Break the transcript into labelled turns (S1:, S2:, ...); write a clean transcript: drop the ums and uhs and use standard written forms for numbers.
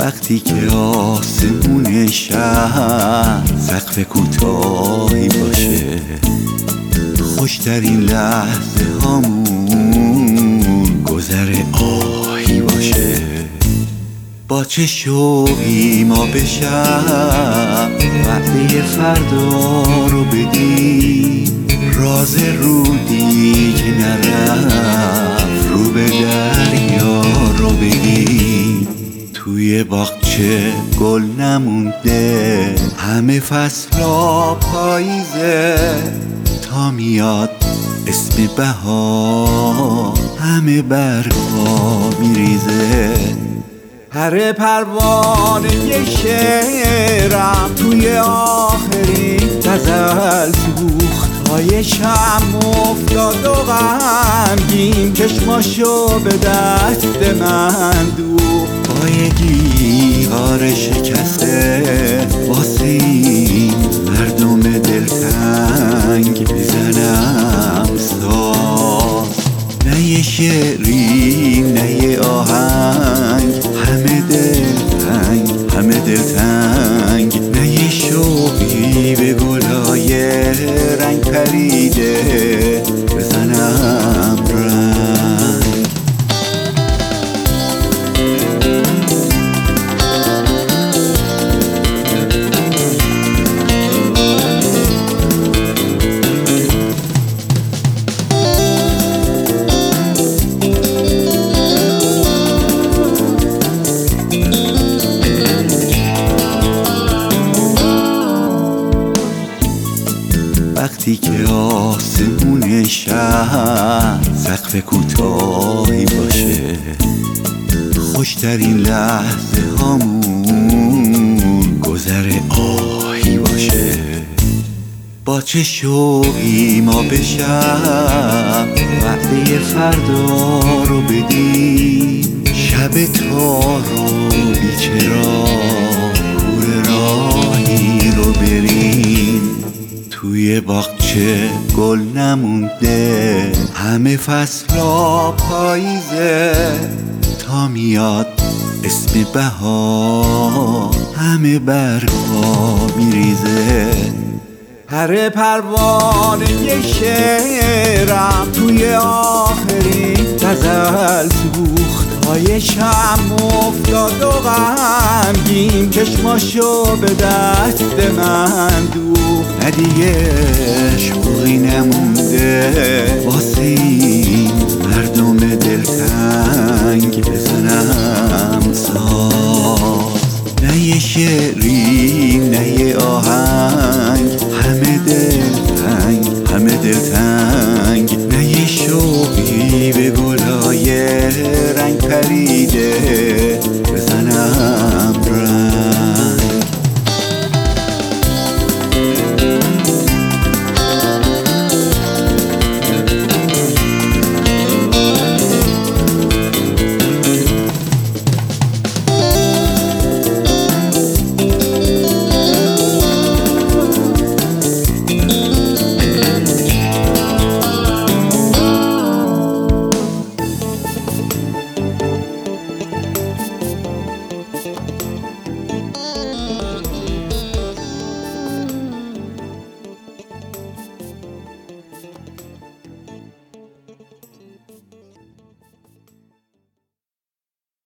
S1: وقتی که آسمون شهر سقف کوتاهی باشه، خوشترین لحظه هامون گذر آهی باشه. با چه شوقی ما بشم وعده فردا رو بدیم، راز رودی که نرفت رو به دریا رو بگیم. توی باغچه گل نمونده، همه فصلا پاییزه، تا میاد اسم بهار همه برگا میریزه. پر پروانه شعرم توی آخرین غزل سوخت، های شم افتاد و غمگین چشماشو به دست من دوخت. پای گیهار شکسته واسه این مردم دلتنگ بزنم ساز، نه یه شعری نه یه آهنگ، همه دلتنگ، نه یه شوقی به گلای رنگ پریده بزنم رنگ. وقتی که آسمون شهر سقف کوتاهی باشه، خوشترین لحظه هامون گذر آهی باشه. با چه شوقی ما بشم وعده فردا رو بدیم، شب تار و بیچراغ کوره راهی رو بریم. توی باغچه گل نمونده، همه فصلا پاییزه، تا میاد اسم بهار همه برگا میریزه. پر پروانه شعرم توی آخرین غزل سوخت، های شم افتاد و غمگین چشماشو به دست من دوخت. نه دیگه شوقی نمونده واسه این مردم دلتنگ بزنم ساز، نه یه شعری نه یه آهنگ، همه دلتنگ، نه یه شوقی به گلای رنگ پریده